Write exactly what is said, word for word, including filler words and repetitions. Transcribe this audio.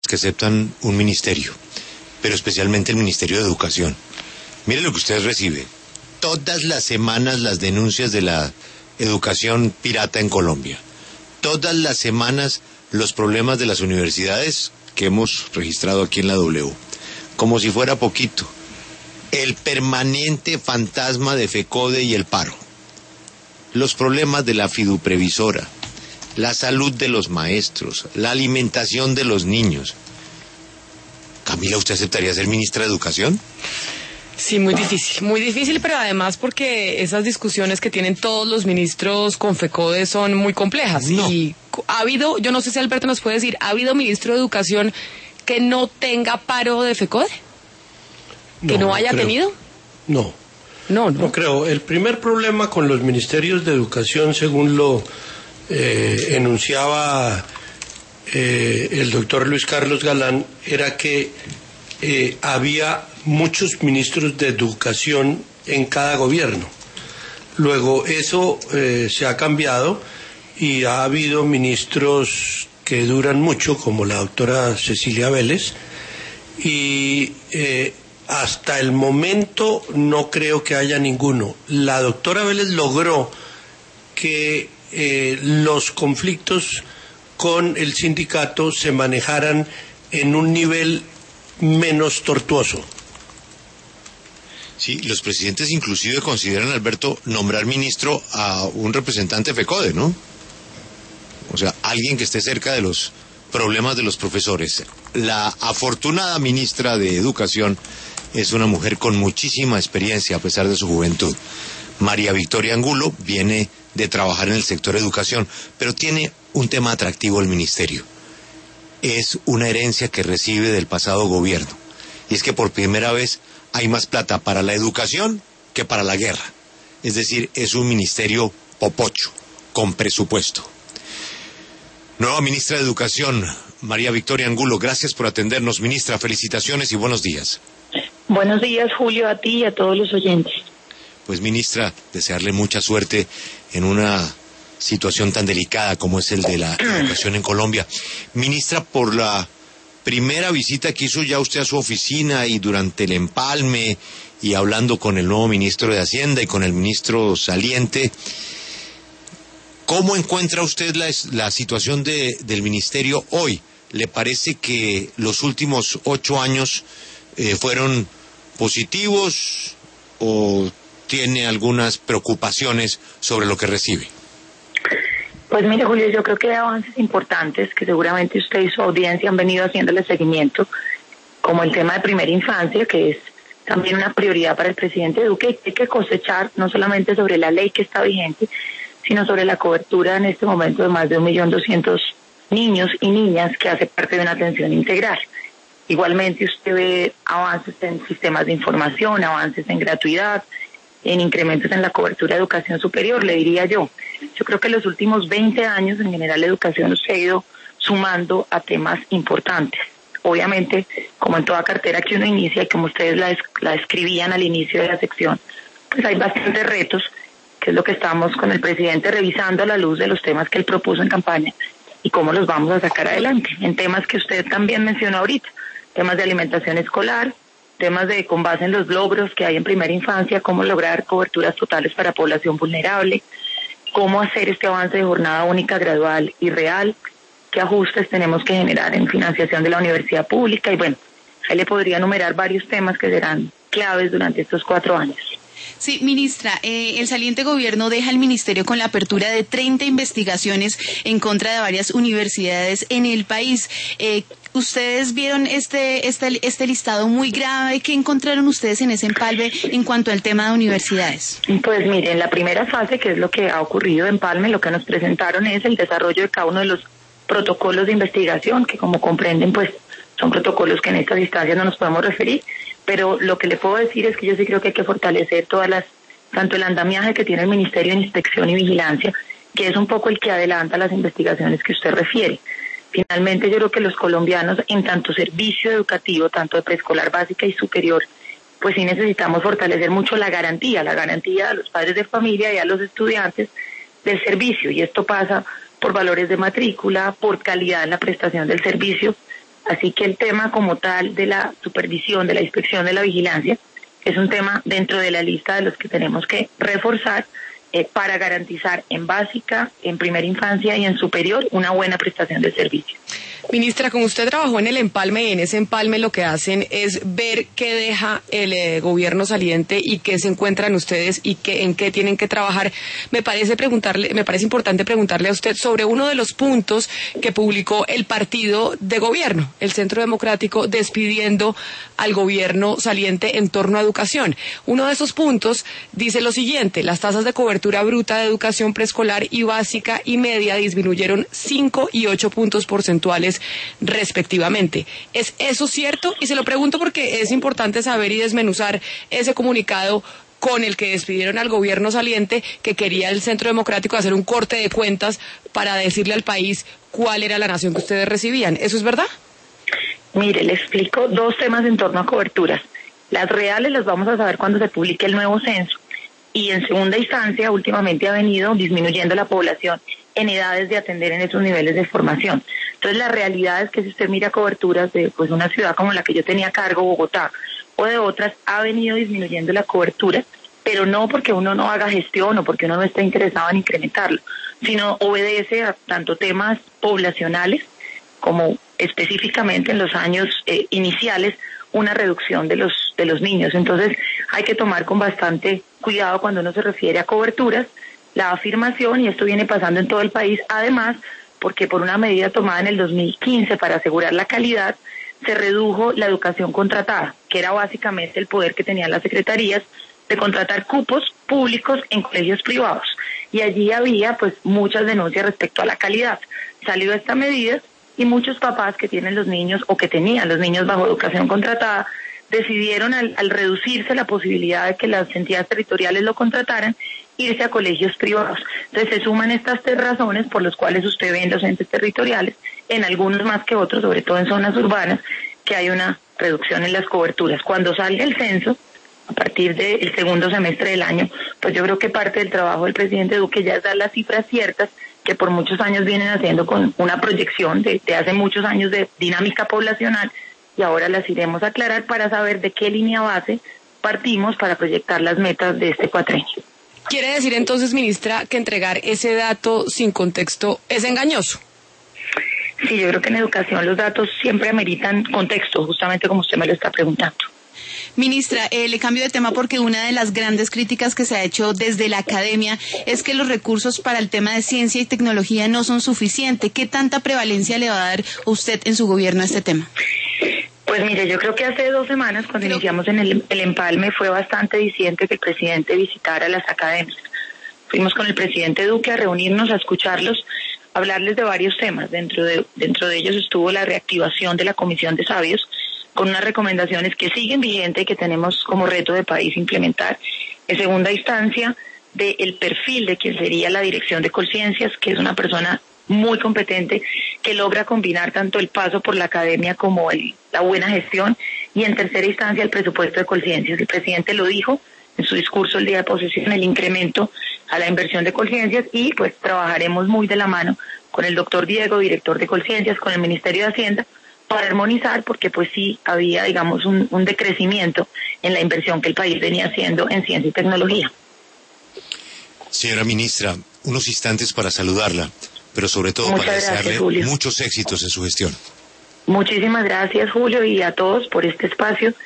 que aceptan un ministerio, pero especialmente el Ministerio de Educación. Mire lo que usted recibe. Todas las semanas las denuncias de la educación pirata en Colombia. Todas las semanas los problemas de las universidades que hemos registrado aquí en la W. Como si fuera poquito. El permanente fantasma de FECODE y el paro. Los problemas de la fiduprevisora. La salud de los maestros, la alimentación de los niños. Camila, ¿usted aceptaría ser ministra de Educación? Sí, muy difícil, muy difícil, pero además porque esas discusiones que tienen todos los ministros con FECODE son muy complejas. No. Y ha habido, yo no sé si Alberto nos puede decir, ¿ha habido ministro de Educación que no tenga paro de FECODE? ¿Que no, no haya creo. tenido? No. No, no. No creo. El primer problema con los ministerios de Educación, según lo eh, enunciaba eh, el doctor Luis Carlos Galán, era que eh, había muchos ministros de Educación en cada gobierno. Luego eso eh, se ha cambiado y ha habido ministros que duran mucho, como la doctora Cecilia Vélez, y eh, hasta el momento no creo que haya ninguno. La doctora Vélez logró que eh, los conflictos con el sindicato se manejaran en un nivel menos tortuoso. Sí, los presidentes inclusive consideran, Alberto, nombrar ministro a un representante de FECODE, ¿no? O sea, alguien que esté cerca de los problemas de los profesores. La afortunada ministra de Educación es una mujer con muchísima experiencia a pesar de su juventud. María Victoria Angulo viene de trabajar en el sector educación, pero tiene un tema atractivo el ministerio. Es una herencia que recibe del pasado gobierno. Y es que por primera vez hay más plata para la educación que para la guerra. Es decir, es un ministerio popocho, con presupuesto. Nueva ministra de Educación, María Victoria Angulo, gracias por atendernos, ministra. Felicitaciones y buenos días. Buenos días, Julio, a ti y a todos los oyentes. Pues, ministra, desearle mucha suerte en una situación tan delicada como es el de la educación en Colombia. Ministra, por la primera visita que hizo ya usted a su oficina y durante el empalme y hablando con el nuevo ministro de Hacienda y con el ministro saliente, ¿cómo encuentra usted la, la situación de, del ministerio hoy? ¿Le parece que los últimos ocho años eh, fueron positivos o tiene algunas preocupaciones sobre lo que recibe? Pues mire, Julio, yo creo que hay avances importantes que seguramente usted y su audiencia han venido haciéndole seguimiento, como el tema de primera infancia, que es también una prioridad para el presidente Duque, y hay que cosechar no solamente sobre la ley que está vigente, sino sobre la cobertura en este momento de más de un millón doscientos niños y niñas que hace parte de una atención integral. Igualmente usted ve avances en sistemas de información, avances en gratuidad, en incrementos en la cobertura de educación superior, le diría yo. Yo creo que en los últimos veinte años en general la educación se ha ido sumando a temas importantes. Obviamente, como en toda cartera que uno inicia, y como ustedes la, la describían al inicio de la sección, pues hay bastantes retos, que es lo que estamos con el presidente revisando a la luz de los temas que él propuso en campaña y cómo los vamos a sacar adelante. En temas que usted también mencionó ahorita, temas de alimentación escolar, temas de con base en los logros que hay en primera infancia, cómo lograr coberturas totales para población vulnerable, cómo hacer este avance de jornada única gradual y real, qué ajustes tenemos que generar en financiación de la universidad pública y bueno, ahí le podría enumerar varios temas que serán claves durante estos cuatro años. Sí, ministra, eh, el saliente gobierno deja el ministerio con la apertura de treinta investigaciones en contra de varias universidades en el país. Eh, ¿Ustedes vieron este, este, este listado muy grave? ¿Qué encontraron ustedes en ese empalme en cuanto al tema de universidades? Pues mire, en la primera fase, que es lo que ha ocurrido en Empalme, lo que nos presentaron es el desarrollo de cada uno de los protocolos de investigación, que como comprenden, pues son protocolos que en estas instancias no nos podemos referir, pero lo que le puedo decir es que yo sí creo que hay que fortalecer todas las, tanto el andamiaje que tiene el Ministerio de Inspección y Vigilancia, que es un poco el que adelanta las investigaciones que usted refiere. Finalmente yo creo que los colombianos en tanto servicio educativo, tanto de preescolar básica y superior, pues sí necesitamos fortalecer mucho la garantía, la garantía a los padres de familia y a los estudiantes del servicio, y esto pasa por valores de matrícula, por calidad en la prestación del servicio, Así que el tema como tal de la supervisión, de la inspección, de la vigilancia, es un tema dentro de la lista de los que tenemos que reforzar eh, para garantizar en básica, en primera infancia y en superior una buena prestación de servicio. Ministra, como usted trabajó en el empalme, y en ese empalme lo que hacen es ver qué deja el eh, gobierno saliente y qué se encuentran ustedes y qué, en qué tienen que trabajar. Me parece preguntarle, me parece importante preguntarle a usted sobre uno de los puntos que publicó el partido de gobierno, el Centro Democrático, despidiendo al gobierno saliente en torno a educación. Uno de esos puntos dice lo siguiente: las tasas de cobertura bruta de educación preescolar y básica y media disminuyeron cinco y ocho puntos porcentuales respectivamente. ¿Es eso cierto? Y se lo pregunto porque es importante saber y desmenuzar ese comunicado con el que despidieron al gobierno saliente, que quería el Centro Democrático hacer un corte de cuentas para decirle al país cuál era la nación que ustedes recibían. ¿Eso es verdad? Mire, le explico dos temas en torno a coberturas. Las reales las vamos a saber cuando se publique el nuevo censo. Y en segunda instancia, últimamente ha venido disminuyendo la población en edades de atender en esos niveles de formación. Entonces, la realidad es que si usted mira coberturas de pues una ciudad como la que yo tenía a cargo, Bogotá, o de otras, ha venido disminuyendo la cobertura, pero no porque uno no haga gestión o porque uno no esté interesado en incrementarlo, sino obedece a tanto temas poblacionales como específicamente en los años eh, iniciales una reducción de los de los niños. Entonces, hay que tomar con bastante cuidado cuando uno se refiere a coberturas la afirmación, y esto viene pasando en todo el país, además, porque por una medida tomada en el dos mil quince para asegurar la calidad, se redujo la educación contratada, que era básicamente el poder que tenían las secretarías de contratar cupos públicos en colegios privados. Y allí había pues muchas denuncias respecto a la calidad. Salió esta medida y muchos papás que tienen los niños o que tenían los niños bajo educación contratada decidieron, al, al reducirse la posibilidad de que las entidades territoriales lo contrataran, irse a colegios privados. Entonces se suman estas tres razones por las cuales usted ve en los entes territoriales, en algunos más que otros, sobre todo en zonas urbanas, que hay una reducción en las coberturas. Cuando salga el censo, a partir del segundo semestre del año, pues yo creo que parte del trabajo del presidente Duque ya es dar las cifras ciertas que por muchos años vienen haciendo con una proyección de, de hace muchos años de dinámica poblacional, y ahora las iremos a aclarar para saber de qué línea base partimos para proyectar las metas de este cuatrenio. ¿Quiere decir entonces, ministra, que entregar ese dato sin contexto es engañoso? Sí, yo creo que en educación los datos siempre ameritan contexto, justamente como usted me lo está preguntando. Ministra, eh, le cambio de tema porque una de las grandes críticas que se ha hecho desde la academia es que los recursos para el tema de ciencia y tecnología no son suficientes. ¿Qué tanta prevalencia le va a dar usted en su gobierno a este tema? Pues mire, yo creo que hace dos semanas, cuando Pero... iniciamos en el, el empalme, fue bastante diciente que el presidente visitara las academias. Fuimos con el presidente Duque a reunirnos, a escucharlos, a hablarles de varios temas. Dentro de, dentro de ellos estuvo la reactivación de la Comisión de Sabios, con unas recomendaciones que siguen vigentes y que tenemos como reto de país implementar. En segunda instancia, del perfil de quien sería la dirección de Colciencias, que es una persona muy competente, que logra combinar tanto el paso por la academia como el, la buena gestión, y en tercera instancia el presupuesto de Colciencias. El presidente lo dijo en su discurso el día de posesión, el incremento a la inversión de Colciencias, y pues trabajaremos muy de la mano con el doctor Diego, director de Colciencias, con el Ministerio de Hacienda, para armonizar, porque pues sí había, digamos, un, un decrecimiento en la inversión que el país venía haciendo en ciencia y tecnología. Señora ministra, unos instantes para saludarla, pero sobre todo Muchas para gracias, desearle Julio. muchos éxitos en su gestión. Muchísimas gracias, Julio, y a todos por este espacio